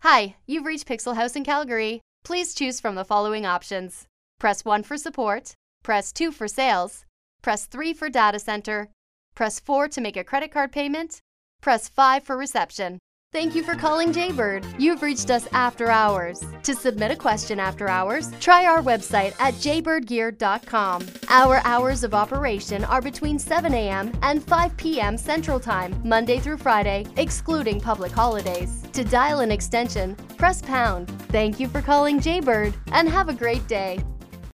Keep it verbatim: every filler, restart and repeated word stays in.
Hi, you've reached Pixel House in Calgary. Please choose from the following options. Press one for support, press two for sales, press three for data center, press four to make a credit card payment, press five for reception. Thank you for calling Jaybird. You've reached us after hours. To submit a question after hours, try our website at jaybird gear dot com. Our hours of operation are between seven A M and five P M Central Time, Monday through Friday, excluding public holidays. To dial an extension, press pound. Thank you for calling Jaybird, and have a great day.